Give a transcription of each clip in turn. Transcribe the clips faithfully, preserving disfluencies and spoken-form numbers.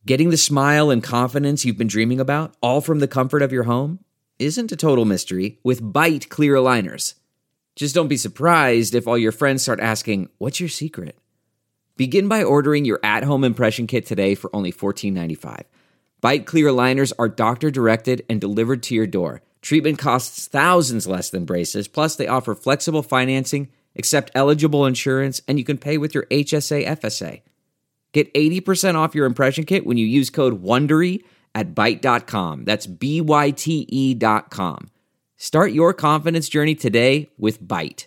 Getting the smile and confidence you've been dreaming about, all from the comfort of your home, isn't a total mystery with Byte clear aligners. Just don't be surprised if all your friends start asking, "What's your secret?" Begin by ordering your at-home impression kit today for only fourteen ninety-five. Byte clear aligners are doctor-directed and delivered to your door. Treatment costs thousands less than braces, plus they offer flexible financing, accept eligible insurance, and you can pay with your H S A F S A. Get eighty percent off your impression kit when you use code WONDERY at byte dot com. That's B Y T E dot com. Start your confidence journey today with Byte.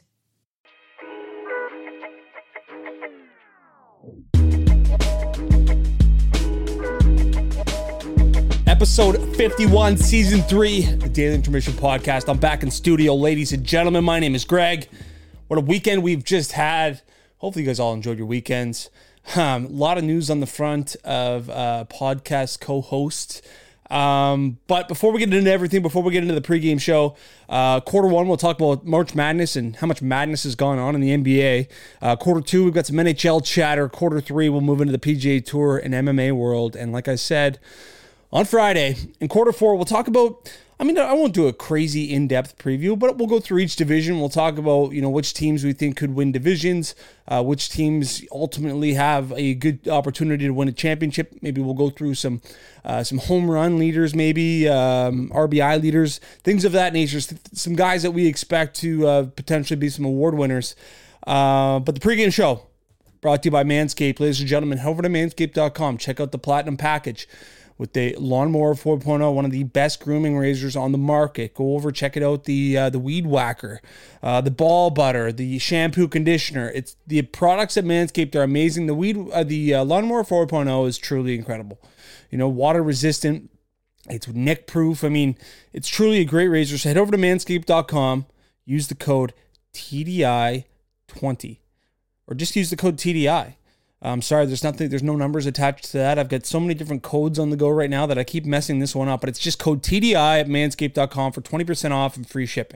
Episode fifty-one, Season three, the Daily Intermission Podcast. I'm back in studio, ladies and gentlemen. My name is Greg. What a weekend we've just had. Hopefully you guys all enjoyed your weekends. Um, a lot of news on the front of uh, podcast co-hosts. Um, but before we get into everything, before we get into the pregame show, uh, quarter one, we'll talk about March Madness and how much madness has gone on in the N B A. Uh, quarter two, we've got some N H L chatter. Quarter three, we'll move into the P G A Tour and M M A world. And like I said, on Friday, in quarter four, we'll talk about, I mean, I won't do a crazy in-depth preview, but we'll go through each division. We'll talk about, you know, which teams we think could win divisions, uh, which teams ultimately have a good opportunity to win a championship. Maybe we'll go through some uh, some home run leaders, maybe um, R B I leaders, things of that nature. Some guys that we expect to uh, potentially be some award winners. Uh, but the pregame show brought to you by Manscaped. Ladies and gentlemen, head over to manscaped dot com. Check out the Platinum Package with the Lawnmower four point oh, one of the best grooming razors on the market. Go over, check it out, the uh, the Weed Whacker, uh, the Ball Butter, the shampoo conditioner. It's the products at Manscaped are amazing. The weed, uh, the uh, Lawnmower four point oh is truly incredible. You know, water resistant. It's nick proof. I mean, it's truly a great razor. So head over to manscaped dot com. Use the code T D I twenty, or just use the code T D I. I'm sorry, there's nothing, there's no numbers attached to that. I've got so many different codes on the go right now that I keep messing this one up, but it's just code T D I at manscaped dot com for twenty percent off and free shipping.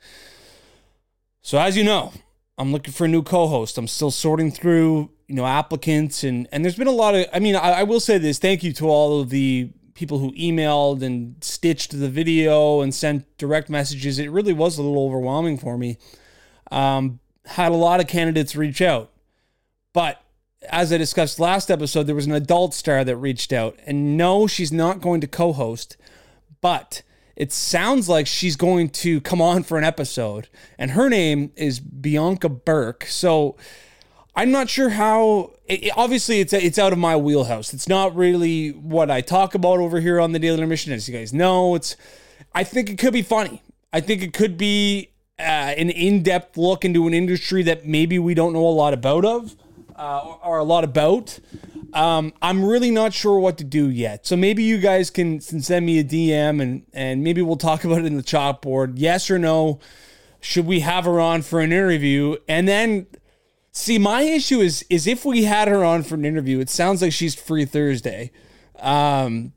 So as you know, I'm looking for a new co-host. I'm still sorting through, you know, applicants, and, and there's been a lot of, I mean, I, I will say this, thank you to all of the people who emailed and stitched the video and sent direct messages. It really was a little overwhelming for me. Um, had a lot of candidates reach out, but as I discussed last episode, there was an adult star that reached out. And no, she's not going to co-host, but it sounds like she's going to come on for an episode. And her name is Bianca Burke. So I'm not sure how, it, obviously it's it's out of my wheelhouse. It's not really what I talk about over here on the Daily Intermission. As you guys know, it's, I think it could be funny. I think it could be uh, an in-depth look into an industry that maybe we don't know a lot about of. Uh, or, or a lot about. Um, I'm really not sure what to do yet. So maybe you guys can, can send me a D M and, and maybe we'll talk about it in the chalkboard. Yes or no, should we have her on for an interview? And then, see, my issue is, is if we had her on for an interview, it sounds like she's free Thursday. Um,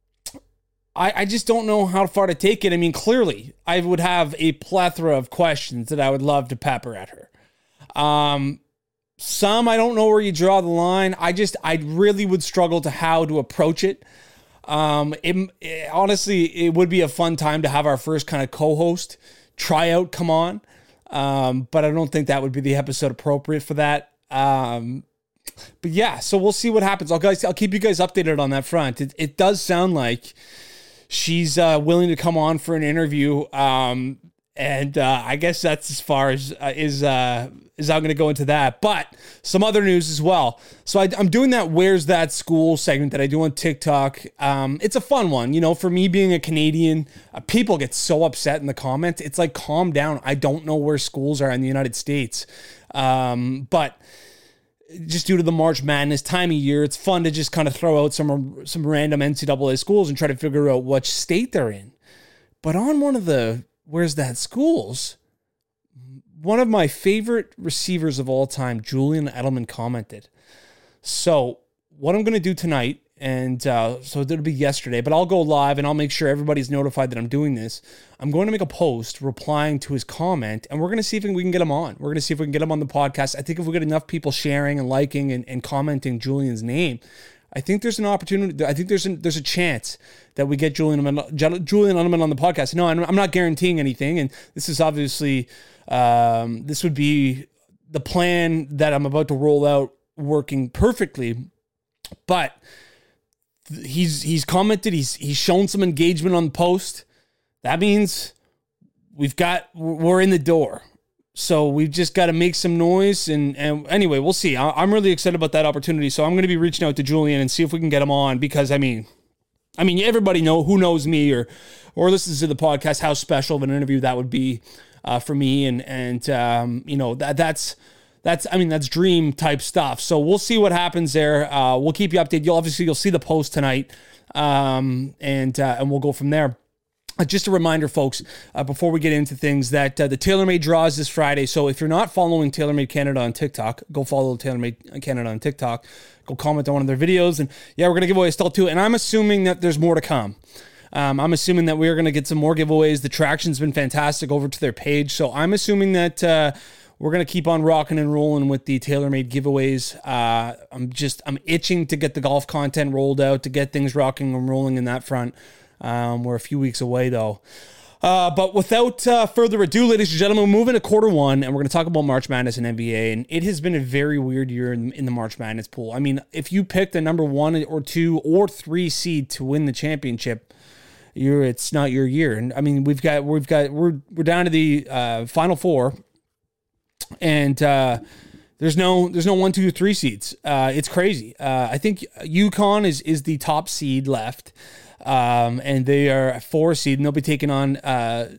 I, I just don't know how far to take it. I mean, clearly, I would have a plethora of questions that I would love to pepper at her. Um... Some, I don't know where you draw the line. I just, I really would struggle to how to approach it. Um, it, it, honestly, it would be a fun time to have our first kind of co-host tryout come on. Um, but I don't think that would be the episode appropriate for that. Um, but yeah, so we'll see what happens. I'll guys, I'll keep you guys updated on that front. It, it does sound like she's uh, willing to come on for an interview. Um, and uh, I guess that's as far as uh, is uh, is I'm going to go into that. But some other news as well. So I, I'm doing that Where's That School segment that I do on TikTok. Um, it's a fun one. You know, for me being a Canadian, uh, people get so upset in the comments. It's like, calm down. I don't know where schools are in the United States. Um, but just due to the March Madness time of year, it's fun to just kind of throw out some some random N C double A schools and try to figure out which state they're in. But on one of the Where's That Schools, one of my favorite receivers of all time, Julian Edelman, commented. So what I'm going to do tonight, and uh, so it'll be yesterday, but I'll go live and I'll make sure everybody's notified that I'm doing this. I'm going to make a post replying to his comment, and we're going to see if we can get him on. We're going to see if we can get him on the podcast. I think if we get enough people sharing and liking and, and commenting Julian's name, I think there's an opportunity. I think there's a, there's a chance that we get Julian Julian Edelman on the podcast. No, I'm not guaranteeing anything, and this is obviously um, this would be the plan that I'm about to roll out working perfectly, but he's he's commented. He's he's shown some engagement on the post. That means we've got we're in the door. So we've just got to make some noise. And, and anyway, we'll see. I, I'm really excited about that opportunity. So I'm going to be reaching out to Julian and see if we can get him on, because I mean, I mean, everybody know who knows me or, or listens to the podcast, how special of an interview that would be uh, for me. And, and, um, you know, that that's, that's, I mean, that's dream type stuff. So we'll see what happens there. Uh, we'll keep you updated. You'll obviously, you'll see the post tonight. Um, and, uh, and we'll go from there. Uh, just a reminder, folks, uh, before we get into things, that uh, the TaylorMade draw is this Friday. So if you're not following TaylorMade Canada on TikTok, go follow TaylorMade Canada on TikTok. Go comment on one of their videos. And yeah, we're going to give away a Stealth two. And I'm assuming that there's more to come. Um, I'm assuming that we're going to get some more giveaways. The traction's been fantastic over to their page. So I'm assuming that uh, we're going to keep on rocking and rolling with the TaylorMade giveaways. Uh, I'm just, I'm itching to get the golf content rolled out, to get things rocking and rolling in that front. Um, we're a few weeks away, though. Uh, but without uh, further ado, ladies and gentlemen, we're moving to quarter one, and we're going to talk about March Madness and N B A. And it has been a very weird year in, in the March Madness pool. I mean, if you pick the number one or two or three seed to win the championship, you're it's not your year. And I mean, we've got we've got we're we're down to the uh, final four, and uh, there's no there's no one, two, three seeds. Uh, it's crazy. Uh, I think UConn is is the top seed left. Um, and they are a four seed, and they'll be taking on, uh,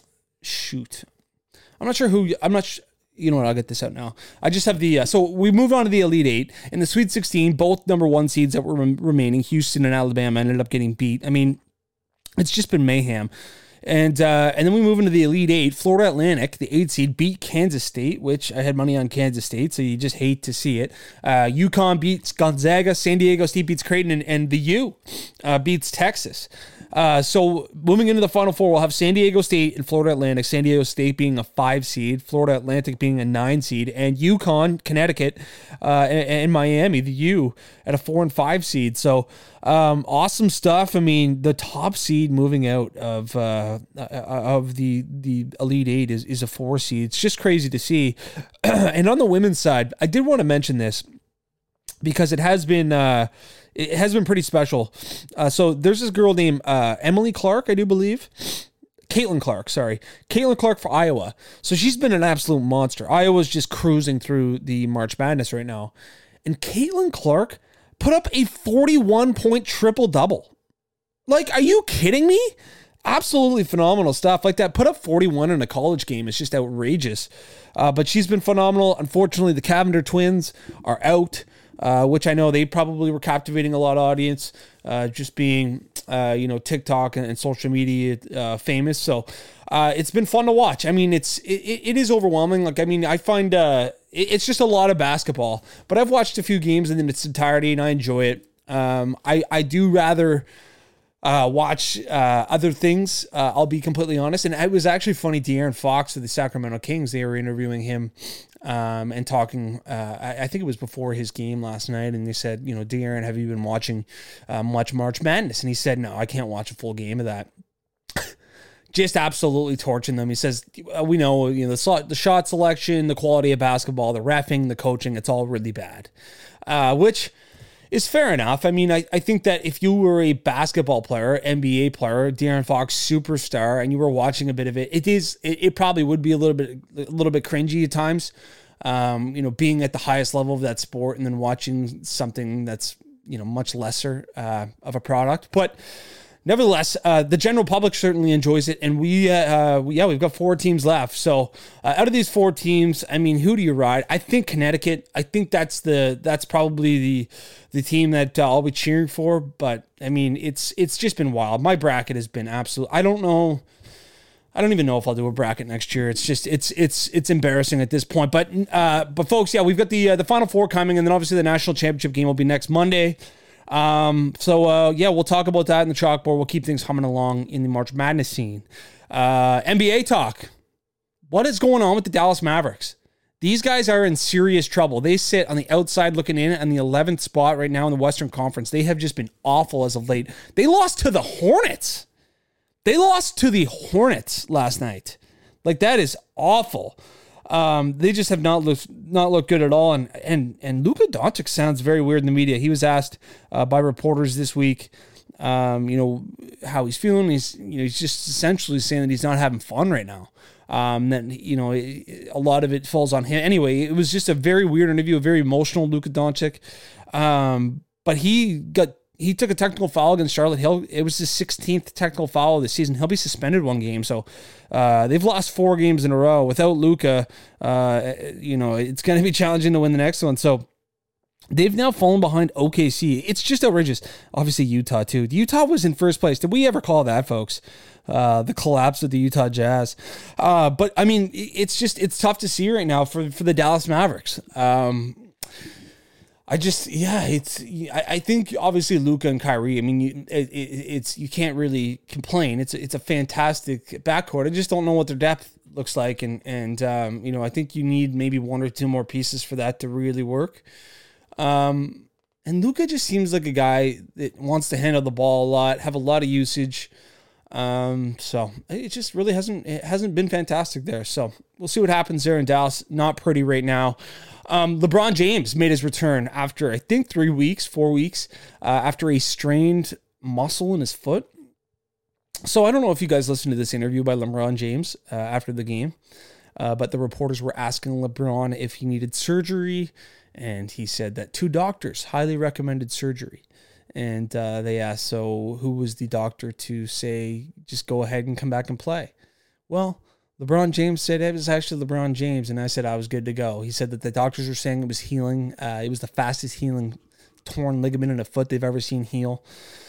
shoot. I'm not sure who, I'm not sure. You know what? I'll get this out now. I just have the, uh, so we moved on to the Elite Eight. In the Sweet sixteen, both number one seeds that were rem- remaining, Houston and Alabama, ended up getting beat. I mean, it's just been mayhem. And uh, and then we move into the Elite Eight. Florida Atlantic, the eight seed, beat Kansas State, which I had money on Kansas State, so you just hate to see it. Uh, UConn beats Gonzaga. San Diego State beats Creighton, and, and the U uh, beats Texas. Uh, so moving into the Final Four, we'll have San Diego State and Florida Atlantic. San Diego State being a five seed, Florida Atlantic being a nine seed, and UConn, Connecticut, uh, and, and Miami, the U, at a four and five seed. So um, awesome stuff. I mean, the top seed moving out of uh, of the the Elite Eight is is a four seed. It's just crazy to see. And on the women's side, I did want to mention this because it has been. Uh, It has been pretty special. Uh, so there's this girl named uh, Emily Clark, I do believe. Caitlin Clark, sorry. Caitlin Clark for Iowa. So she's been an absolute monster. Iowa's just cruising through the March Madness right now. And Caitlin Clark put up a forty-one point triple-double. Like, are you kidding me? Absolutely phenomenal stuff. Like that, put up forty-one in a college game is just outrageous. Uh, but she's been phenomenal. Unfortunately, the Cavender twins are out. Uh, which I know they probably were captivating a lot of audience, uh, just being, uh, you know, TikTok and, and social media uh, famous. So uh, it's been fun to watch. I mean, it's it, it is overwhelming. Like, I mean, I find uh, it, it's just a lot of basketball. But I've watched a few games in its entirety, and I enjoy it. Um, I I do rather uh, watch uh, other things. Uh, I'll be completely honest. And it was actually funny. De'Aaron Fox of the Sacramento Kings, they were interviewing him. Um, and talking, uh, I, I think it was before his game last night, and they said, you know, De'Aaron, have you been watching uh, much March Madness? And he said, no, I can't watch a full game of that. Just absolutely torching them. He says, we know, you know, the, the shot selection, the quality of basketball, the reffing, the coaching, it's all really bad, uh, which is fair enough. I mean, I, I think that if you were a basketball player, N B A player, De'Aaron Fox superstar, and you were watching a bit of it, it is it, it probably would be a little bit a little bit cringy at times. Um, you know, being at the highest level of that sport and then watching something that's, you know, much lesser uh, of a product, but. Nevertheless, uh, the general public certainly enjoys it, and we, uh, we yeah, we've got four teams left. So, uh, out of these four teams, I mean, who do you ride? I think Connecticut. I think that's the that's probably the the team that uh, I'll be cheering for. But I mean, it's it's just been wild. My bracket has been absolute. I don't know. I don't even know if I'll do a bracket next year. It's just it's it's it's embarrassing at this point. But uh, but folks, yeah, we've got the uh, the Final Four coming, and then obviously the national championship game will be next Monday. Um, so, uh, yeah, we'll talk about that in the chalkboard. We'll keep things humming along in the March Madness scene. Uh, N B A talk. What is going on with the Dallas Mavericks? These guys are in serious trouble. They sit on the outside looking in on the eleventh spot right now in the Western Conference. They have just been awful as of late. They lost to the Hornets. They lost to the Hornets last night. Like, that is awful. Um, they just have not looked not looked good at all. And and and Luka Doncic sounds very weird in the media. He was asked uh, by reporters this week, um, you know, how he's feeling. He's you know he's just essentially saying that he's not having fun right now. Um, that, you know, a lot of it falls on him. Anyway, it was just a very weird interview, a very emotional Luka Doncic. Um, but he got, he took a technical foul against Charlotte Hill. It was his sixteenth technical foul of the season. He'll be suspended one game. So, uh, they've lost four games in a row without Luka. Uh, you know, it's going to be challenging to win the next one. So, they've now fallen behind O K C. It's just outrageous. Obviously, Utah, too. Utah was in first place. Did we ever call that, folks? Uh, the collapse of the Utah Jazz. Uh, but, I mean, it's just, it's tough to see right now for, for the Dallas Mavericks. Um, I just, yeah, it's, I, I think, obviously, Luka and Kyrie, I mean, you, it, it, it's, you can't really complain. It's, it's a fantastic backcourt. I just don't know what their depth looks like. And, and um, you know, I think you need maybe one or two more pieces for that to really work. Um, and Luka just seems like a guy that wants to handle the ball a lot, have a lot of usage. Um, so it just really hasn't, it hasn't been fantastic there. So we'll see what happens there in Dallas. Not pretty right now. Um, LeBron James made his return after, I think, three weeks, four weeks, uh, after a strained muscle in his foot. So I don't know if you guys listened to this interview by LeBron James, uh, after the game, uh, but the reporters were asking LeBron if he needed surgery. And he said that two doctors highly recommended surgery. And uh, they asked, so who was the doctor to say, just go ahead and come back and play? Well, LeBron James said it was actually LeBron James, and I said I was good to go. He said that the doctors were saying it was healing. Uh, it was the fastest healing torn ligament in a foot they've ever seen heal.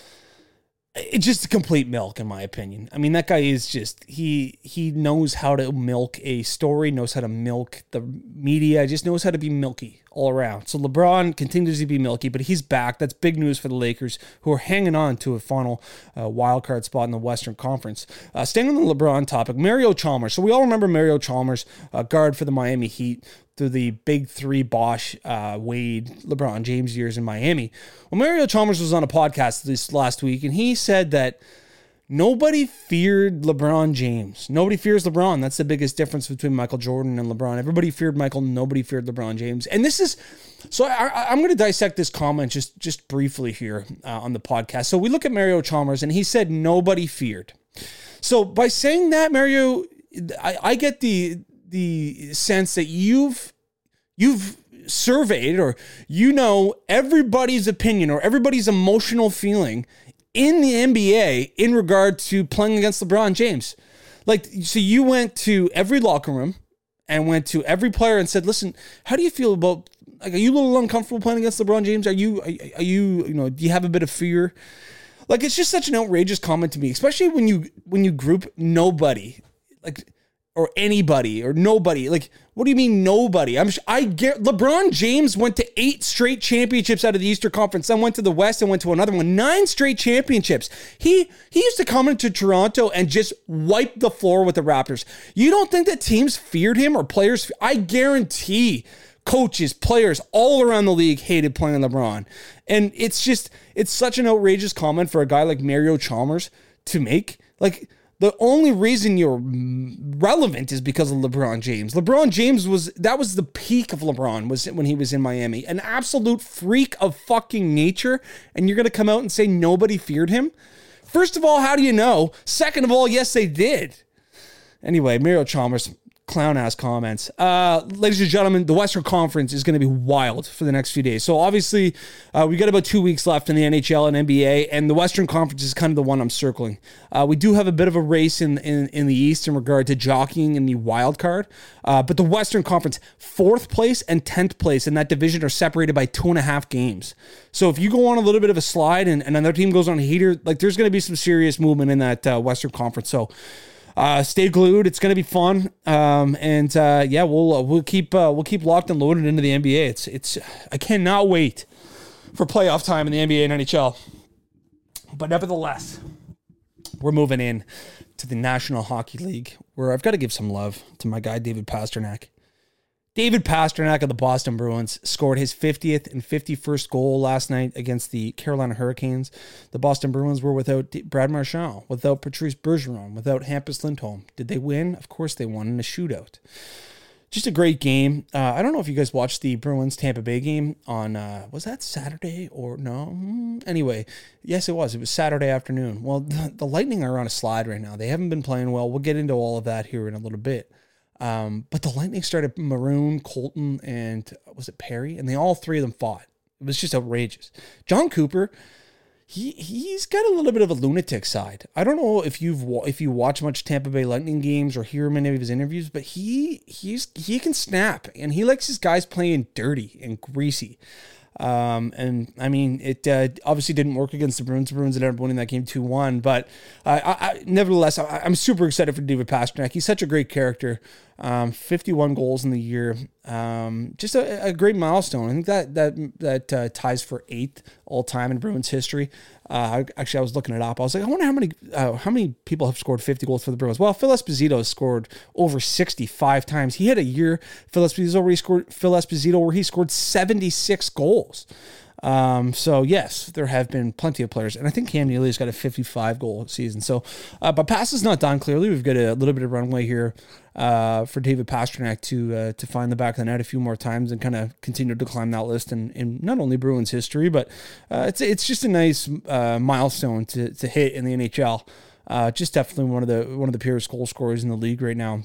It's just a complete milk, in my opinion. I mean, that guy is just, he he knows how to milk a story, knows how to milk the media, just knows how to be milky all around. So LeBron continues to be milky, but he's back. That's big news for the Lakers, who are hanging on to a final uh, wild card spot in the Western Conference. Uh, staying on the LeBron topic, Mario Chalmers. So we all remember Mario Chalmers, uh, guard for the Miami Heat, through the big three Bosh, uh, Wade, LeBron James years in Miami. Well, Mario Chalmers was on a podcast this last week, and he said that nobody feared LeBron James. Nobody fears LeBron. That's the biggest difference between Michael Jordan and LeBron. Everybody feared Michael. Nobody feared LeBron James. And this is, so I, I'm going to dissect this comment just, just briefly here uh, on the podcast. So we look at Mario Chalmers, and he said nobody feared. So by saying that, Mario, I, I get the the sense that you've you've surveyed, or you know, everybody's opinion or everybody's emotional feeling in the N B A in regard to playing against LeBron James. Like, so you went to every locker room and went to every player and said, listen, how do you feel about, like, are you a little uncomfortable playing against LeBron James? Are you, are, are you, you know, do you have a bit of fear? Like, it's just such an outrageous comment to me, especially when you, when you group nobody, like, or anybody or nobody. Like, what do you mean nobody? I'm I get LeBron James went to eight straight championships out of the Eastern Conference, then went to the West and went to another one. Nine straight championships. He he used to come into Toronto and just wipe the floor with the Raptors. You don't think that teams feared him or players? I guarantee coaches, players all around the league hated playing LeBron. And it's just, it's such an outrageous comment for a guy like Mario Chalmers to make. Like, the only reason you're relevant is because of LeBron James. LeBron James was, that was the peak of LeBron, was when he was in Miami. An absolute freak of fucking nature. And you're going to come out and say nobody feared him? First of all, how do you know? Second of all, yes, they did. Anyway, Mario Chalmers, clown-ass comments. Uh, ladies and gentlemen, the Western Conference is going to be wild for the next few days. So obviously, uh, we got about two weeks left in the N H L and N B A, and the Western Conference is kind of the one I'm circling. Uh, we do have a bit of a race in, in, in the East in regard to jockeying in the wild card, uh, but the Western Conference, fourth place and tenth place in that division are separated by two and a half games. So if you go on a little bit of a slide and, and another team goes on a heater, like, there's going to be some serious movement in that uh, Western Conference. So Uh, stay glued. It's going to be fun. Um, and, uh, yeah, we'll, uh, we'll keep, uh, we'll keep locked and loaded into the N B A. It's, it's, I cannot wait for playoff time in the N B A and N H L. But nevertheless, we're moving in to the National Hockey League, where I've got to give some love to my guy, David Pastrnak. David Pastrnak of the Boston Bruins scored his fiftieth and fifty-first goal last night against the Carolina Hurricanes. The Boston Bruins were without Brad Marchand, without Patrice Bergeron, without Hampus Lindholm. Did they win? Of course they won in a shootout. Just a great game. Uh, I don't know if you guys watched the Bruins Tampa Bay game on, uh, was that Saturday or no? Anyway, yes, it was. It was Saturday afternoon. Well, the, the Lightning are on a slide right now. They haven't been playing well. We'll get into all of that here in a little bit. Um, but the Lightning started Maroon, Colton, and was it Perry? And they all three of them fought. It was just outrageous. John Cooper, he he's got a little bit of a lunatic side. I don't know if you've if you watch much Tampa Bay Lightning games or hear many of his interviews, but he he's he can snap, and he likes his guys playing dirty and greasy. Um, and I mean, it uh, obviously didn't work against the Bruins. The Bruins ended up winning that game two one. But uh, I, I, nevertheless, I, I'm super excited for David Pastrnak. He's such a great character. Um, fifty-one goals in the year. Um, just a, a great milestone. I think that that that uh, ties for eighth all time in Bruins history. Uh, actually, I was looking it up. I was like, I wonder how many uh, how many people have scored fifty goals for the Bruins. Well, Phil Esposito has scored over sixty-five times. He had a year, Phil Esposito, where he scored Phil Esposito, where he scored seventy-six goals. Um, so yes, there have been plenty of players, and I think Cam Neely's got a fifty-five goal season. So, uh, but pass is not done. Clearly, we've got a little bit of runway here uh, for David Pastrnak to uh, to find the back of the net a few more times and kind of continue to climb that list in, in not only Bruins history, but uh, it's it's just a nice uh, milestone to to hit in the N H L. Uh, just definitely one of the one of the purest goal scorers in the league right now.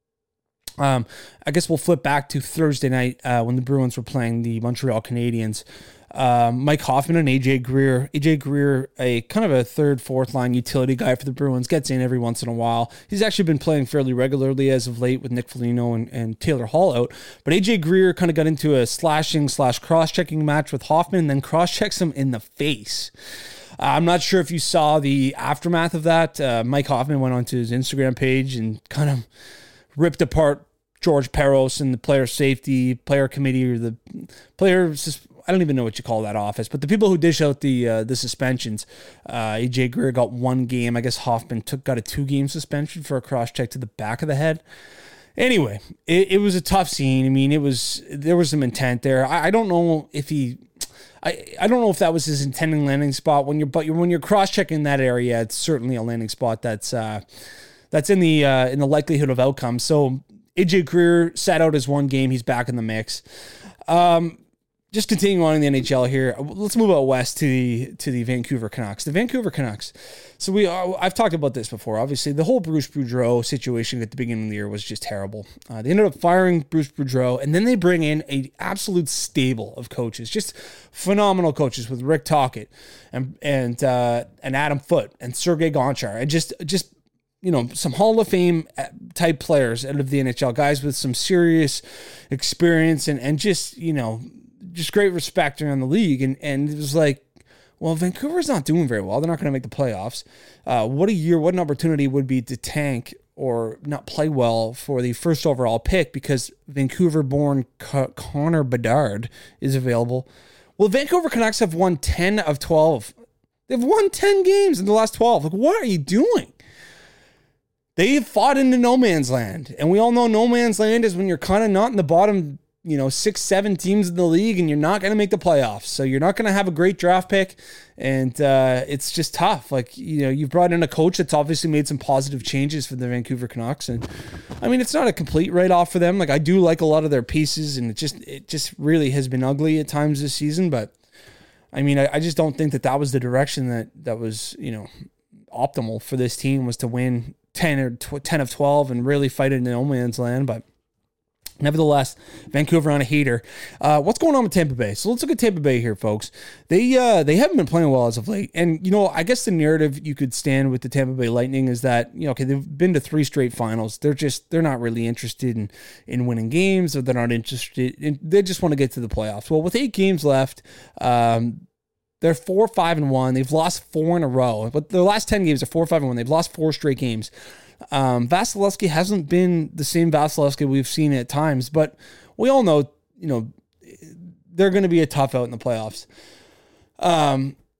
Um, I guess we'll flip back to Thursday night uh, when the Bruins were playing the Montreal Canadiens. Um, Mike Hoffman and A J Greer. A J Greer, a kind of a third, fourth line utility guy for the Bruins, gets in every once in a while. He's actually been playing fairly regularly as of late with Nick Foligno and, and Taylor Hall out. But A J Greer kind of got into a slashing slash cross-checking match with Hoffman and then cross-checks him in the face. Uh, I'm not sure if you saw the aftermath of that. Uh, Mike Hoffman went onto his Instagram page and kind of ripped apart George Peros and the player safety, player committee, or the player, I don't even know what you call that office, but the people who dish out the uh, the suspensions. uh, A J Greer got one game. I guess Hoffman took got a two-game suspension for a cross-check to the back of the head. Anyway, it, it was a tough scene. I mean, it was there was some intent there. I, I don't know if he... I, I don't know if that was his intending landing spot. When you're but you're, when you're cross-checking that area, it's certainly a landing spot that's uh, that's in the uh, in the likelihood of outcome. So A J Greer sat out his one game. He's back in the mix. Um, just continuing on in the N H L here. Let's move out west to the to the Vancouver Canucks. The Vancouver Canucks. So we uh, I've talked about this before. Obviously, the whole Bruce Boudreau situation at the beginning of the year was just terrible. Uh, they ended up firing Bruce Boudreau, and then they bring in a absolute stable of coaches, just phenomenal coaches with Rick Tocchet and and uh, and Adam Foote and Sergei Gonchar, and just just. you know, some Hall of Fame type players out of the N H L, guys with some serious experience and, and just, you know, just great respect around the league. And, and it was like, well, Vancouver's not doing very well. They're not going to make the playoffs. Uh, what a year, what an opportunity would be to tank or not play well for the first overall pick because Vancouver-born Co- Connor Bedard is available. Well, the Vancouver Canucks have won ten of twelve. They've won ten games in the last twelve. Like, what are you doing? They fought into no man's land. And we all know no man's land is when you're kind of not in the bottom, you know, six, seven teams in the league and you're not going to make the playoffs. So you're not going to have a great draft pick. And uh, it's just tough. Like, you know, you've brought in a coach that's obviously made some positive changes for the Vancouver Canucks. And I mean, it's not a complete write-off for them. Like, I do like a lot of their pieces and it just, it just really has been ugly at times this season. But I mean, I, I just don't think that that was the direction that, that was, you know, optimal for this team, was to win ten or ten of twelve and really fight in no man's land. But nevertheless, Vancouver on a heater. Uh, what's going on with Tampa Bay? So let's look at Tampa Bay here, folks. They uh, they haven't been playing well as of late. And, you know, I guess the narrative you could stand with the Tampa Bay Lightning is that, you know, okay, they've been to three straight finals. They're just, they're not really interested in, in winning games, or they're not interested in, they just want to get to the playoffs. Well, with eight games left, um, they're four, five, and one. They've lost four in a row. But their last ten games are four, five, and one. They've lost four straight games. Um, Vasilevsky hasn't been the same Vasilevsky we've seen at times, but we all know, you know, they're going to be a tough out in the playoffs. Um,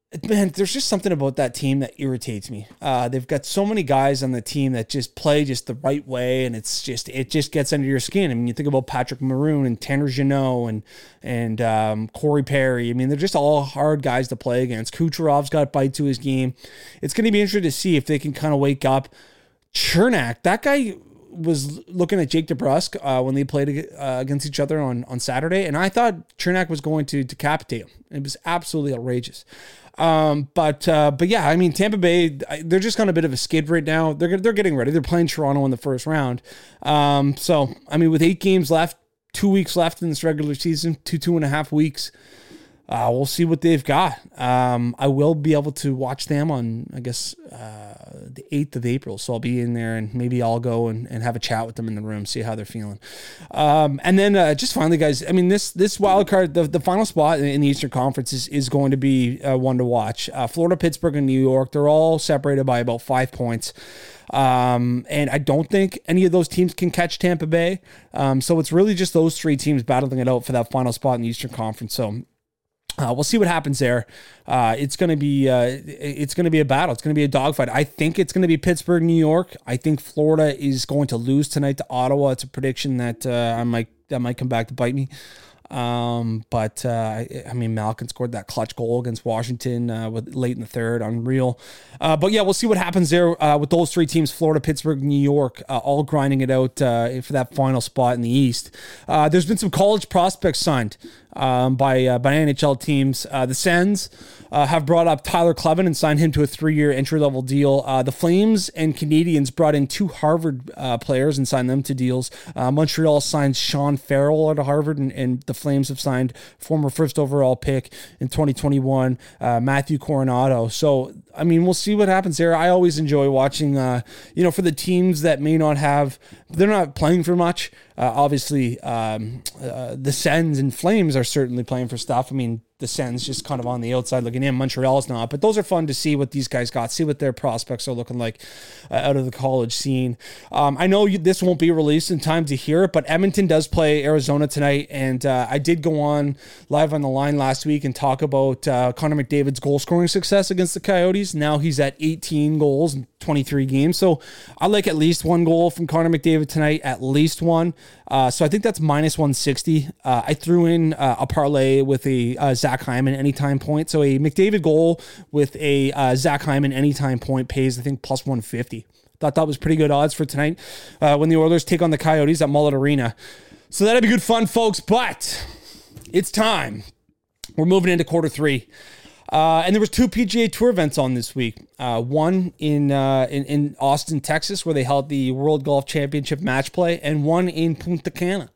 Man, there's just something about that team that irritates me. Uh, they've got so many guys on the team that just play just the right way, and it's just it just gets under your skin. I mean, you think about Patrick Maroon and Tanner Jeannot and and um, Corey Perry. I mean, they're just all hard guys to play against. Kucherov's got bite to his game. It's going to be interesting to see if they can kind of wake up. Cernak, that guy was looking at Jake DeBrusk uh, when they played uh, against each other on, on Saturday, and I thought Cernak was going to decapitate him. It was absolutely outrageous. Um, but uh, but yeah, I mean, Tampa Bay, they're just on a bit of a skid right now. They're they're getting ready. They're playing Toronto in the first round. Um, so I mean, with eight games left, two weeks left in this regular season, two two and a half weeks. Uh, we'll see what they've got. Um, I will be able to watch them on, I guess, uh, the eighth of April. So I'll be in there and maybe I'll go and, and have a chat with them in the room, see how they're feeling. Um, and then uh, just finally, guys, I mean, this this wild card, the, the final spot in the Eastern Conference is, is going to be uh, one to watch. Uh, Florida, Pittsburgh, and New York, they're all separated by about five points. Um, and I don't think any of those teams can catch Tampa Bay. Um, so it's really just those three teams battling it out for that final spot in the Eastern Conference. So Uh, we'll see what happens there. Uh, it's going to be uh, it's going to be a battle. It's going to be a dogfight. I think it's going to be Pittsburgh, New York. I think Florida is going to lose tonight to Ottawa. It's a prediction that uh, I might that might come back to bite me. Um, but uh, I, I mean, Malkin scored that clutch goal against Washington uh, with late in the third, unreal. Uh, but yeah, we'll see what happens there uh, with those three teams: Florida, Pittsburgh, New York, uh, all grinding it out uh, for that final spot in the East. Uh, there's been some college prospects signed um, by uh, by N H L teams. Uh, the Sens uh, have brought up Tyler Clevin and signed him to a three-year entry-level deal. Uh, the Flames and Canadians brought in two Harvard uh, players and signed them to deals. Uh, Montreal signed Sean Farrell out of Harvard, and, and the Flames have signed former first overall pick in twenty twenty-one, uh, Matthew Coronado. So, I mean, we'll see what happens there. I always enjoy watching, uh, you know, for the teams that may not have, they're not playing for much. Uh, obviously, um, uh, the Sens and Flames are certainly playing for stuff. I mean, the Sens just kind of on the outside looking in. Montreal's not, but those are fun to see what these guys got, see what their prospects are looking like uh, out of the college scene. Um, I know you, this won't be released in time to hear it, but Edmonton does play Arizona tonight, and uh, I did go on live on the line last week and talk about uh, Connor McDavid's goal scoring success against the Coyotes. Now he's at eighteen goals in twenty-three games, so I like at least one goal from Connor McDavid tonight, at least one. Uh, so I think that's minus one sixty. Uh, I threw in uh, a parlay with a uh, Zach Hyman anytime point. So a McDavid goal with a uh, Zach Hyman anytime point pays, I think, plus one fifty. Thought that was pretty good odds for tonight uh, when the Oilers take on the Coyotes at Mullet Arena. So that'd be good fun, folks. But it's time. We're moving into quarter three. Uh, and there was two P G A Tour events on this week. Uh, one in, uh, in in Austin, Texas, where they held the World Golf Championship match play, and one in Punta Cana,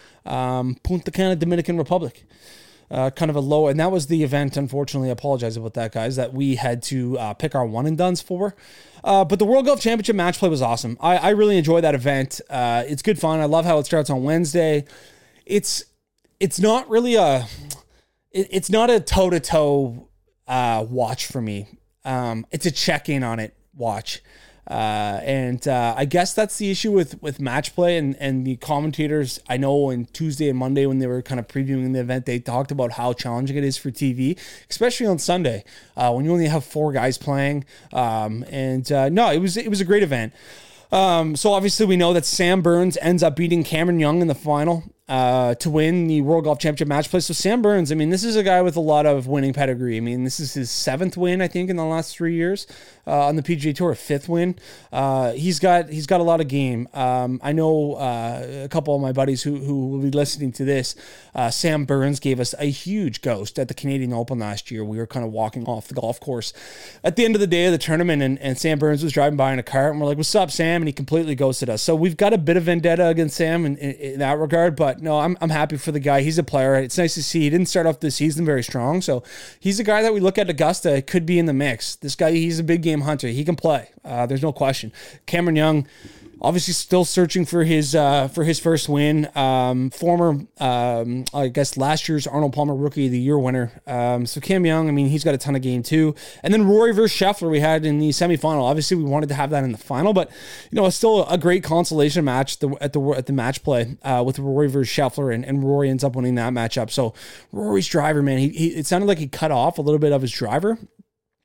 um, Punta Cana, Dominican Republic. Uh, kind of a low, and that was the event. Unfortunately, I apologize about that, guys, that we had to uh, pick our one and dones for. Uh, but the World Golf Championship match play was awesome. I, I really enjoyed that event. Uh, it's good fun. I love how it starts on Wednesday. It's it's not really a it, it's not a toe to toe. Uh, watch for me. Um, it's a check-in on it watch. Uh, and uh, I guess that's the issue with, with match play and, and the commentators. I know on Tuesday and Monday when they were kind of previewing the event, they talked about how challenging it is for T V, especially on Sunday uh, when you only have four guys playing. Um, and uh, no, it was it was a great event. Um, so obviously we know that Sam Burns ends up beating Cameron Young in the final uh, to win the World Golf Championship match play. So Sam Burns, I mean, this is a guy with a lot of winning pedigree. I mean, this is his seventh win, I think, in the last three years uh, on the P G A Tour, fifth win. Uh, he's got he's got a lot of game. Um, I know uh, a couple of my buddies who who will be listening to this. Uh, Sam Burns gave us a huge ghost at the Canadian Open last year. We were kind of walking off the golf course at the end of the day of the tournament, and, and Sam Burns was driving by in a cart, and we're like, "What's up, Sam?" And he completely ghosted us. So we've got a bit of vendetta against Sam in, in, in that regard, but no, I'm I'm happy for the guy. He's a player. It's nice to see he didn't start off the season very strong, so he's a guy that we look at Augusta could be in the mix. This guy, he's a big game hunter. He can play. Uh, there's no question. Cameron Young, obviously still searching for his uh, for his first win. Um, former, um, I guess, last year's Arnold Palmer Rookie of the Year winner. Um, so Cam Young, I mean, he's got a ton of game too. And then Rory versus Scheffler we had in the semifinal. Obviously, we wanted to have that in the final, but you know, it's still a great consolation match the, at the at the match play uh, with Rory versus Scheffler, and, and Rory ends up winning that matchup. So Rory's driver, man, he, he it sounded like he cut off a little bit of his driver.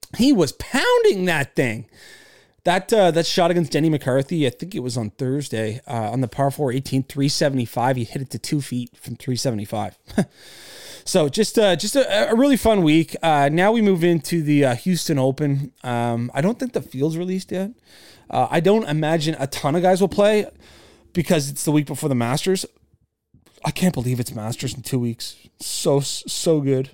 He was pounding that thing. That uh, that shot against Denny McCarthy, I think it was on Thursday, uh, on the par four eighteen, three seventy-five. He hit it to two feet from three seventy-five. So just uh, just a, a really fun week. Uh, now we move into the uh, Houston Open. Um, I don't think the field's released yet. Uh, I don't imagine a ton of guys will play because it's the week before the Masters. I can't believe it's Masters in two weeks. So, so good.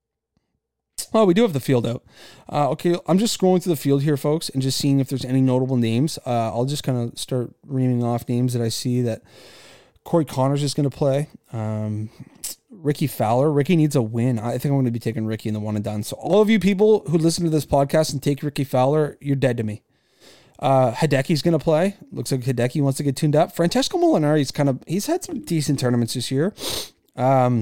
Oh, we do have the field out. Uh, okay, I'm just scrolling through the field here, folks, and just seeing if there's any notable names. Uh, I'll just kind of start reaming off names that I see that Corey Connors is going to play. Um, Ricky Fowler. Ricky needs a win. I think I'm going to be taking Ricky in the one and done. So all of you people who listen to this podcast and take Ricky Fowler, you're dead to me. Uh, Hideki's going to play. Looks like Hideki wants to get tuned up. Francesco Molinari's kind of, he's had some decent tournaments this year. Um,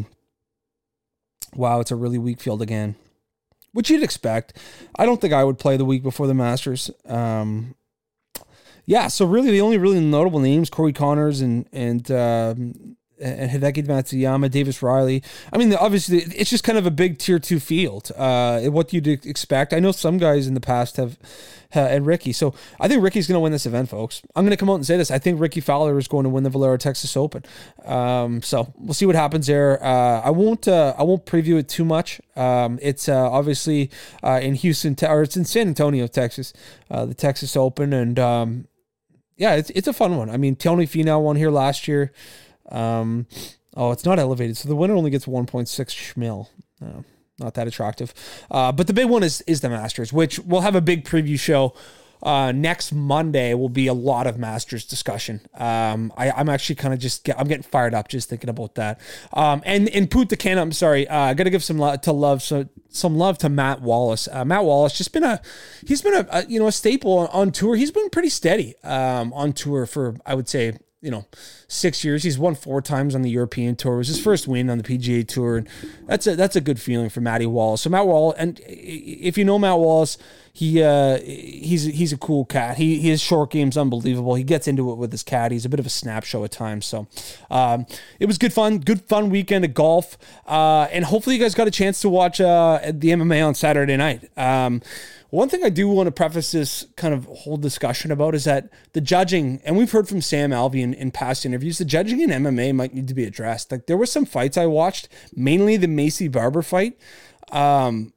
wow, it's a really weak field again. Which you'd expect. I don't think I would play the week before the Masters. Um, yeah, so really the only really notable names, Corey Connors and and um, and Hideki Matsuyama, Davis Riley. I mean, obviously, it's just kind of a big tier two field. Uh, what you'd expect. I know some guys in the past have, uh, and Ricky. So I think Ricky's going to win this event, folks. I'm going to come out and say this. I think Ricky Fowler is going to win the Valero Texas Open. Um, so we'll see what happens there. Uh, I won't. Uh, I won't preview it too much. Um, it's uh, obviously uh, in Houston, or it's in San Antonio, Texas, uh, the Texas Open, and um, yeah, it's it's a fun one. I mean, Tony Finau won here last year. Um, oh, it's not elevated. So the winner only gets one point six schmil. No, not that attractive. Uh, but the big one is, is the Masters, which we'll have a big preview show. Uh, next Monday will be a lot of Masters discussion. Um, I, I'm actually kind of just, get, I'm getting fired up just thinking about that. Um, and in Punta Cana, I'm sorry, uh, I got to give some love to love, so some love to Matt Wallace. Uh, Matt Wallace just been a, he's been a, a you know, a staple on, on tour. He's been pretty steady, um, on tour for, I would say, you know, six years. He's won four times on the European Tour. It was his first win on the P G A Tour, and that's a that's a good feeling for Matty Wallace. So Matt Wallace, and if you know Matt Wallace, he uh, he's he's a cool cat. He his short game's unbelievable. He gets into it with his cat. He's a bit of a snap show at times. So um, it was good fun, good fun weekend of golf, uh, and hopefully you guys got a chance to watch uh, the M M A on Saturday night. Um, One thing I do want to preface this kind of whole discussion about is that the judging, and we've heard from Sam Alvey in, in past interviews, the judging in M M A might need to be addressed. Like there were some fights I watched, mainly the Macy Barber fight. Um,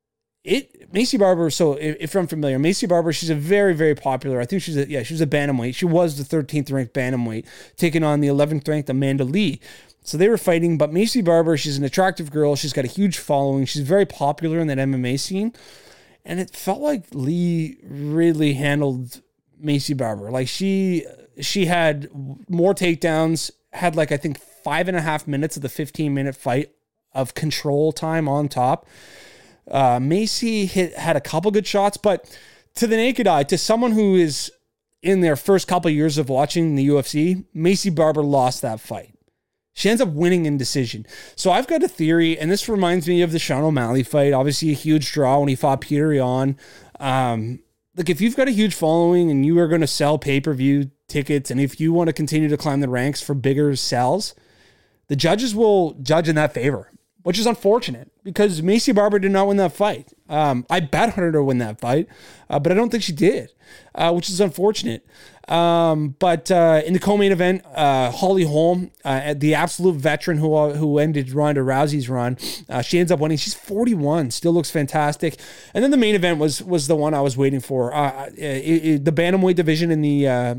it Macy Barber. So if, if I'm familiar, Macy Barber, she's a very, very popular. I think she's a, yeah, she was a bantamweight. She was the thirteenth ranked bantamweight, taking on the eleventh ranked Amanda Lee. So they were fighting, but Macy Barber, she's an attractive girl. She's got a huge following. She's very popular in that M M A scene. And it felt like Lee really handled Macy Barber. Like she she had more takedowns, had like I think five and a half minutes of the fifteen minute fight of control time on top. Uh, Macy hit had a couple good shots, but to the naked eye, to someone who is in their first couple of years of watching the U F C, Macy Barber lost that fight. She ends up winning in decision. So I've got a theory, and this reminds me of the Sean O'Malley fight. Obviously a huge draw when he fought Peter Yan. Um, like if you've got a huge following and you are going to sell pay-per-view tickets, and if you want to continue to climb the ranks for bigger sells, the judges will judge in that favor, which is unfortunate because Macy Barber did not win that fight. Um, I bet her to win that fight, uh, but I don't think she did, uh, which is unfortunate. Um, but uh, in the co-main event, uh, Holly Holm, uh, the absolute veteran who uh, who ended Ronda Rousey's run, uh, she ends up winning. She's forty-one, still looks fantastic. And then the main event was was the one I was waiting for. Uh, it, it, the bantamweight division in the uh,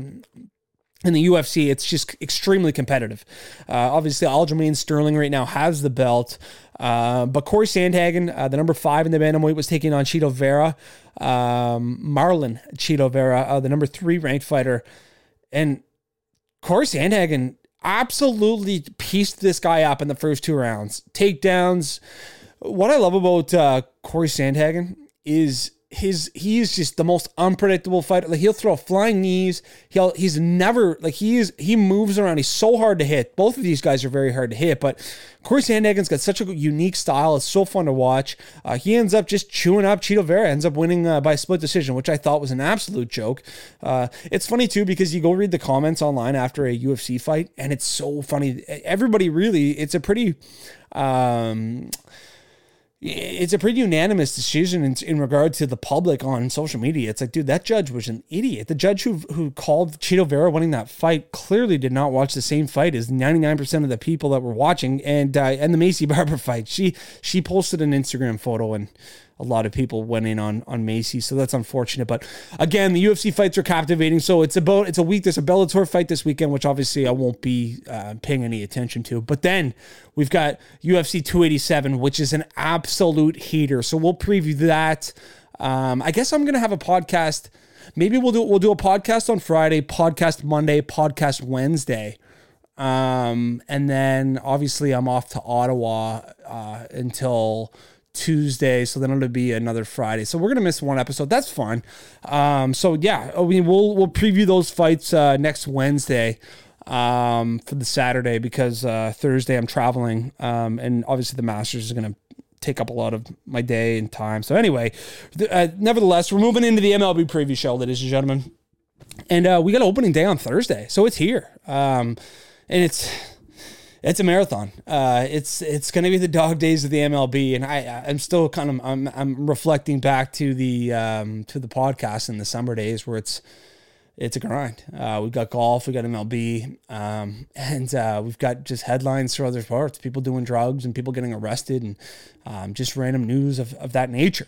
in the U F C, it's just extremely competitive. Uh, obviously, Aljamain Sterling right now has the belt. Uh, but Corey Sandhagen, uh, the number five in the bantamweight, was taking on Chito Vera. Um, Marlon Chito Vera, uh, the number three ranked fighter. And Corey Sandhagen absolutely pieced this guy up in the first two rounds. Takedowns. What I love about uh, Corey Sandhagen is his he is just the most unpredictable fighter. Like he'll throw flying knees. He'll he's never like he is he moves around. He's so hard to hit. Both of these guys are very hard to hit, but Corey Sandhagen's got such a unique style. It's so fun to watch. Uh, he ends up just chewing up Chito Vera. Ends up winning uh, by split decision, which I thought was an absolute joke. Uh, it's funny too because you go read the comments online after a U F C fight, and it's so funny. Everybody really, it's a pretty. Um, it's a pretty unanimous decision in, in regard to the public on social media. It's like, dude, that judge was an idiot. The judge who who called Chito Vera winning that fight clearly did not watch the same fight as ninety-nine percent of the people that were watching. And uh, and the Macy Barber fight, she she posted an Instagram photo, and a lot of people went in on on Macy, so that's unfortunate. But again, the U F C fights are captivating. So it's about it's a week. There's a Bellator fight this weekend, which obviously I won't be uh, paying any attention to. But then we've got U F C two eighty-seven, which is an absolute heater. So we'll preview that. Um, I guess I'm gonna have a podcast. Maybe we'll do we'll do a podcast on Friday, podcast Monday, podcast Wednesday. Um, and then obviously I'm off to Ottawa uh, until Tuesday, so then it'll be another Friday. So we're gonna miss one episode. That's fun. Um, so yeah, I mean, we'll we'll preview those fights uh, next Wednesday um, for the Saturday, because uh, Thursday I'm traveling, um, and obviously the Masters is gonna take up a lot of my day and time. So anyway, th- uh, nevertheless, we're moving into the M L B preview show, ladies and gentlemen, and uh, we got opening day on Thursday, so it's here, um, and it's. It's a marathon. Uh, it's it's going to be the dog days of the M L B, and I I'm still kind of I'm I'm reflecting back to the um, to the podcast in the summer days where it's it's a grind. Uh, we've got golf, we got M L B, um, and uh, we've got just headlines for other parts, people doing drugs and people getting arrested, and um, just random news of of that nature.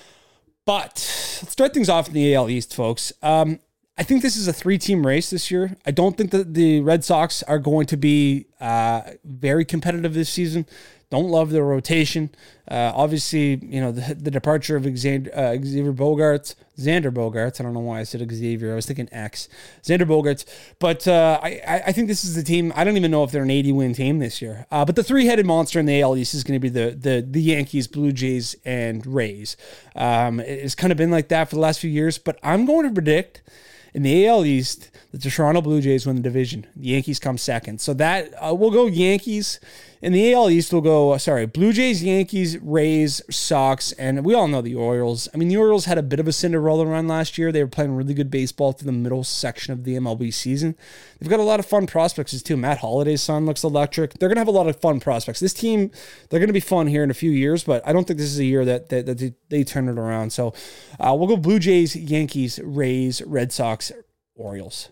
But let's start things off in the A L East, folks. Um, I think this is a three-team race this year. I don't think that the Red Sox are going to be uh, very competitive this season. Don't love their rotation. Uh, obviously, you know, the, the departure of Xander, uh, Xavier Bogaerts, Xander Bogaerts. I don't know why I said Xavier. I was thinking X. Xander Bogaerts. But uh, I, I think this is the team. I don't even know if they're an eighty-win team this year. Uh, but the three-headed monster in the A L East is going to be the the the Yankees, Blue Jays, and Rays. Um, it's kind of been like that for the last few years. But I'm going to predict in the A L East, the Toronto Blue Jays win the division. The Yankees come second. So that uh, we'll go Yankees. In the A L East, we'll go, uh, sorry, Blue Jays, Yankees, Rays, Sox, and we all know the Orioles. I mean, the Orioles had a bit of a Cinderella run last year. They were playing really good baseball through the middle section of the M L B season. They've got a lot of fun prospects too. Matt Holliday's son looks electric. They're going to have a lot of fun prospects. This team, they're going to be fun here in a few years, but I don't think this is a year that, that, that they, they turn it around. So uh, we'll go Blue Jays, Yankees, Rays, Red Sox, Orioles.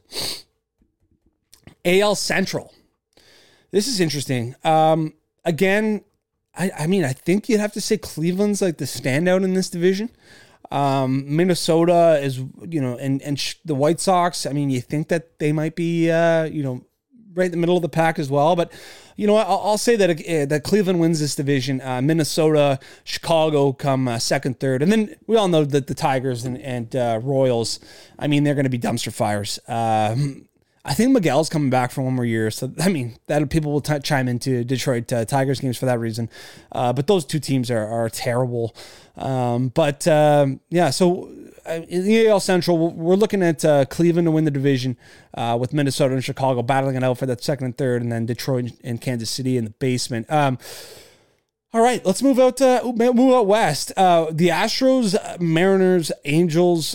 A L Central. This is interesting. Um, again, I, I mean, I think you'd have to say Cleveland's like the standout in this division. Um, Minnesota is, you know, and and sh- the White Sox. I mean, you think that they might be, uh, you know, right in the middle of the pack as well. But you know, I'll, I'll say that uh, that Cleveland wins this division. Uh, Minnesota, Chicago come uh, second, third, and then we all know that the Tigers and and uh, Royals. I mean, they're going to be dumpster fires. Um, I think Miguel's coming back for one more year. So, I mean, that people will t- chime into Detroit uh, Tigers games for that reason. Uh, but those two teams are, are terrible. Um, but, um, yeah, so uh, in the A L Central, we're looking at uh, Cleveland to win the division uh, with Minnesota and Chicago battling it out for that second and third, and then Detroit and Kansas City in the basement. Um, all right, let's move out uh, move out west. Uh, the Astros, Mariners, Angels,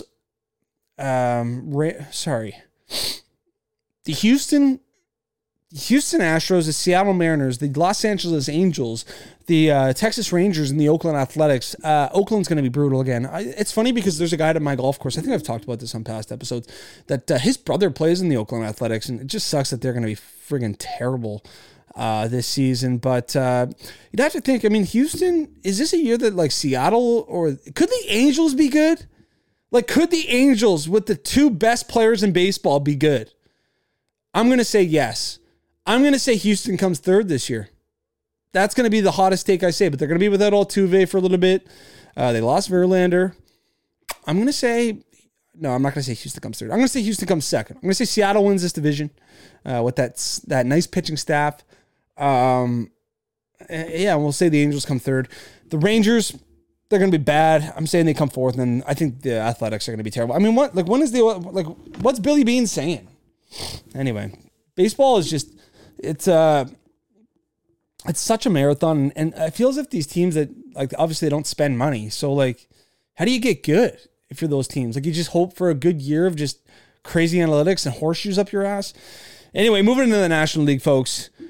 um, Ra- sorry, The Houston, Houston Astros, the Seattle Mariners, the Los Angeles Angels, the uh, Texas Rangers, and the Oakland Athletics. Uh, Oakland's going to be brutal again. I, it's funny because there's a guy at my golf course. I think I've talked about this on past episodes. That uh, his brother plays in the Oakland Athletics, and it just sucks that they're going to be friggin' terrible uh, this season. But uh, you'd have to think. I mean, Houston, is this a year that like Seattle or could the Angels be good? Like, could the Angels with the two best players in baseball be good? I'm going to say yes. I'm going to say Houston comes third this year. That's going to be the hottest take I say, but they're going to be without Altuve for a little bit. Uh, they lost Verlander. I'm going to say, no, I'm not going to say Houston comes third. I'm going to say Houston comes second. I'm going to say Seattle wins this division uh, with that, that nice pitching staff. Um, yeah, we'll say the Angels come third. The Rangers, they're going to be bad. I'm saying they come fourth, and I think the Athletics are going to be terrible. I mean, what, like, when is the, like, what's Billy Beane saying? Anyway, baseball is just, it's uh, it's such a marathon, and it feels as if these teams that, like, obviously they don't spend money. So, like, how do you get good if you're those teams? Like, you just hope for a good year of just crazy analytics and horseshoes up your ass? Anyway, moving into the National League, folks,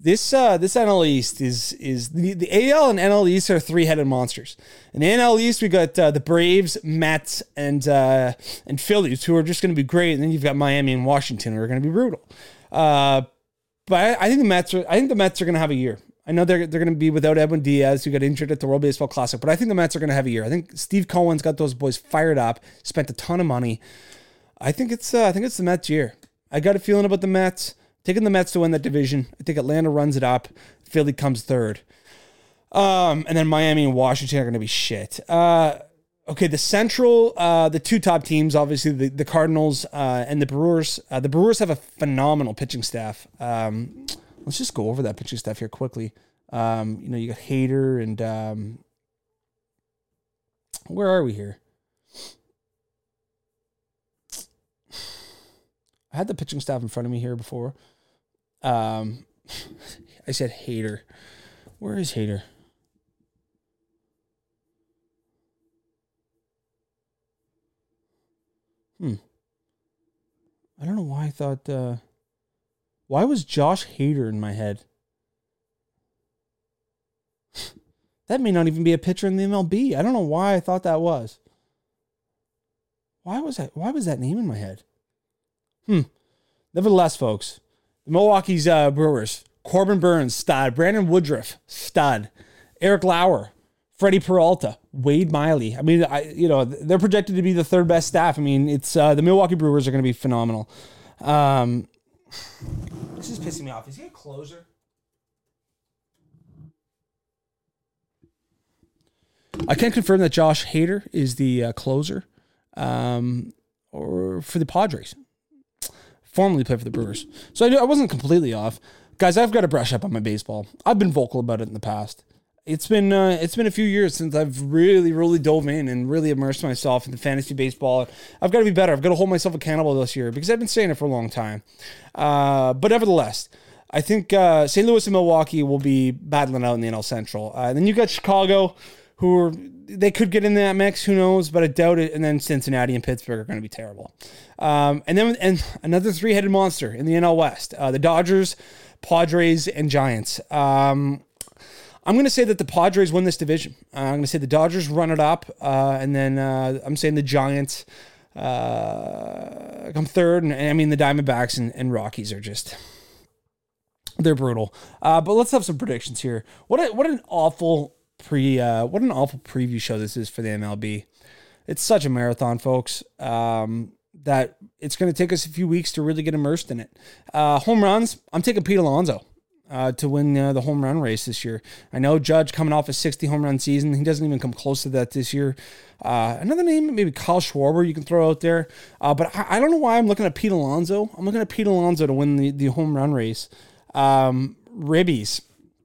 This uh, this N L East is is the, the A L and N L East are three-headed monsters. In the N L East, we got uh, the Braves, Mets, and uh, and Phillies, who are just going to be great. And then you've got Miami and Washington, who are going to be brutal. Uh, but I, I think the Mets are I think the Mets are going to have a year. I know they're they're going to be without Edwin Diaz, who got injured at the World Baseball Classic, but I think the Mets are going to have a year. I think Steve Cohen's got those boys fired up, spent a ton of money. I think it's uh, I think it's the Mets' year. I got a feeling about the Mets. Taking the Mets to win that division. I think Atlanta runs it up. Philly comes third. Um, and then Miami and Washington are going to be shit. Uh, okay, the Central, uh, the two top teams, obviously, the, the Cardinals uh, and the Brewers. Uh, the Brewers have a phenomenal pitching staff. Um, let's just go over that pitching staff here quickly. Um, you know, you got Hader and... Um, where are we here? I had the pitching staff in front of me here before. Um, I said Hader. Where is Hader? Hmm. I don't know why I thought... Uh, why was Josh Hader in my head? That may not even be a pitcher in the M L B. I don't know why I thought that was. Why was that? Why was that name in my head? Hmm. Nevertheless, folks, the Milwaukee's uh, Brewers, Corbin Burns, stud. Brandon Woodruff, stud. Eric Lauer, Freddie Peralta, Wade Miley. I mean, I you know they're projected to be the third best staff. I mean, it's uh, the Milwaukee Brewers are going to be phenomenal. Um, this is pissing me off. Is he a closer? I can confirm that Josh Hader is the uh, closer, um, or for the Padres. Formerly played for the Brewers. So I, knew, I wasn't completely off. Guys, I've got to brush up on my baseball. I've been vocal about it in the past. It's been uh, it's been a few years since I've really, really dove in and really immersed myself in the fantasy baseball. I've got to be better. I've got to hold myself accountable this year because I've been saying it for a long time. Uh, but nevertheless, I think uh, Saint Louis and Milwaukee will be battling out in the N L Central. Uh, then you got Chicago, who are, they could get in that mix, who knows, but I doubt it. And then Cincinnati and Pittsburgh are going to be terrible. Um, and then and another three-headed monster in the N L West, uh, the Dodgers, Padres, and Giants. Um, I'm going to say that the Padres win this division. Uh, I'm going to say the Dodgers run it up, uh, and then uh, I'm saying the Giants uh, come third. And, and I mean, the Diamondbacks and, and Rockies are just... they're brutal. Uh, but let's have some predictions here. What a, what an awful... Pre, uh, what an awful preview show this is for the M L B. It's such a marathon, folks, um, that it's going to take us a few weeks to really get immersed in it. Uh, home runs, I'm taking Pete Alonso uh, to win uh, the home run race this year. I know Judge coming off a sixty home run season. He doesn't even come close to that this year. Uh, another name, maybe Kyle Schwarber you can throw out there. Uh, but I, I don't know why I'm looking at Pete Alonso. I'm looking at Pete Alonso to win the, the home run race. Um, Ribbies.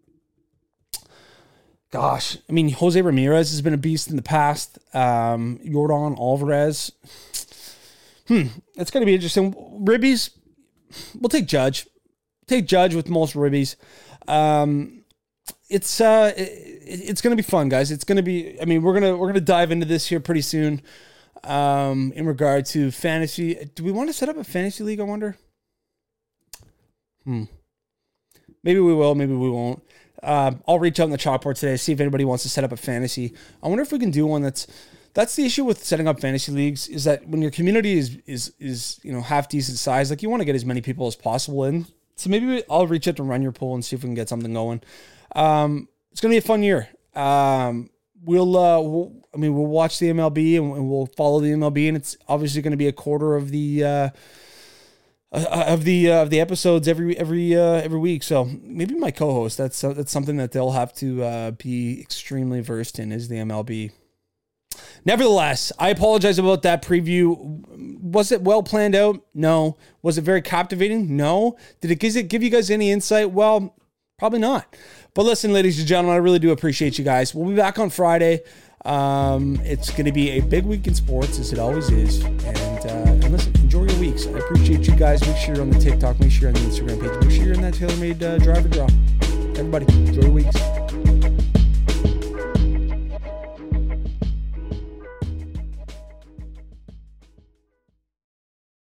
Gosh, I mean, Jose Ramirez has been a beast in the past. Um, Yordan Alvarez. Hmm, it's going to be interesting. Ribbies, we'll take Judge. Take Judge with most Ribbies. Um, it's uh, it, it's going to be fun, guys. It's going to be. I mean, we're gonna we're gonna dive into this here pretty soon. Um, in regard to fantasy, do we want to set up a fantasy league? I wonder. Hmm. Maybe we will. Maybe we won't. Uh, I'll reach out in the chalkboard today, see if anybody wants to set up a fantasy. I wonder if we can do one that's, that's the issue with setting up fantasy leagues, is that when your community is, is, is, you know, half decent size, like you want to get as many people as possible in. So maybe I'll reach out to Run Your Pool and see if we can get something going. Um, it's going to be a fun year. Um, we'll, uh, we'll, I mean, we'll watch the M L B and, and we'll follow the M L B, and it's obviously going to be a quarter of the, uh, of the uh, of the episodes every every uh, every week. So maybe my co-host, that's uh, that's something that they'll have to uh, be extremely versed in, is the M L B. Nevertheless, I apologize about that preview. Was it well planned out? No. Was it very captivating? No. Did it give, it give you guys any insight? Well, probably not. But listen, ladies and gentlemen, I really do appreciate you guys. We'll be back on Friday. Um, it's going to be a big week in sports, as it always is. And, uh, and listen, enjoy your weeks. I appreciate you guys. Make sure you're on the TikTok. Make sure you're on the Instagram page. Make sure you're in that TaylorMade uh, driver draw. Everybody, enjoy your weeks.